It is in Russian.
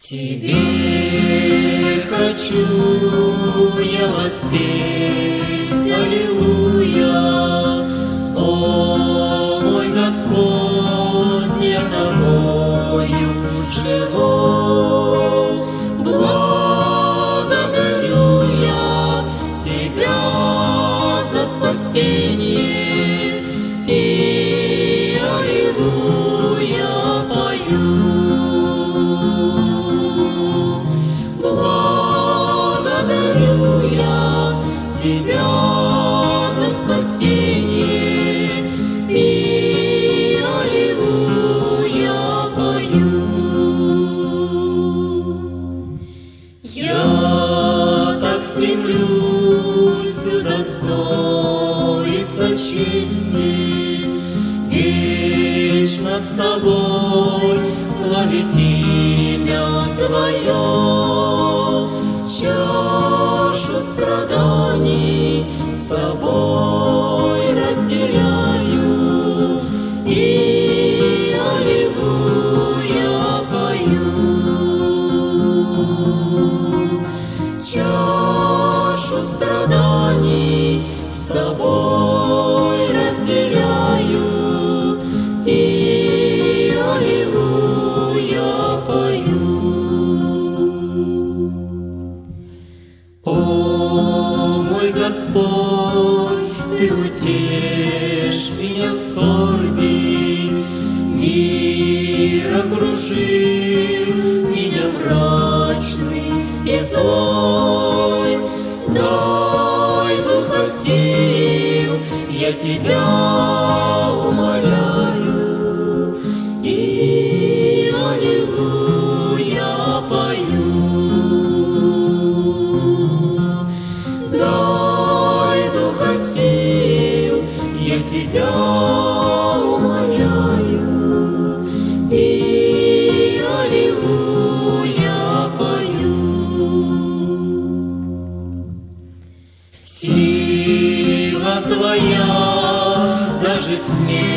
Тебе хочу я воспеть, аллилуйя. О, мой Господь, я Тобою живу. Благодарю я Тебя за спасение и аллилуйя пою. Благодарю я Тебя за спасение и аллилуйя пою. Я так стремлюсь удостоиться чести, вечно с Тобой славить имя Твое. Чашу страданий с Тобой разделяю и аллилуйя пою. Чашу страданий с Тобой разделяю и аллилуйя пою. О, мой Господь, Ты утешь меня в скорби, мир окружил меня мрачный и злой. Дай духа сил, я Тебя умоляю, и аллилуйя пою. Дай духа сил, я Тебя умоляю, и аллилуйя пою. Сила Твоя даже смерть